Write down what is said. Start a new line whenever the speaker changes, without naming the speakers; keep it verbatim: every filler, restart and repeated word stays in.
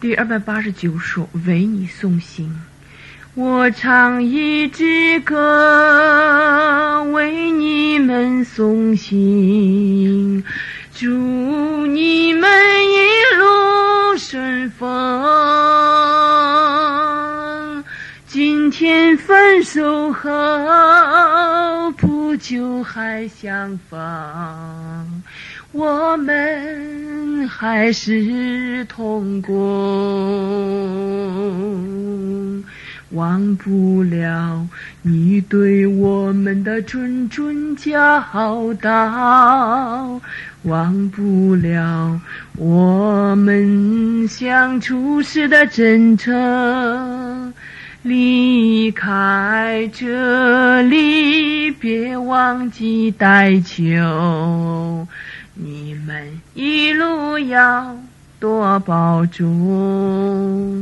第二百八十九首，为你诵行。我唱一支歌，为你们诵行，祝你们一路顺风。今天分手后，不久还相逢，我们还是同工，忘不了你对我们的谆谆教导，忘不了我们相处时的真诚。离开这里，别忘记带球，你们一路要多保重。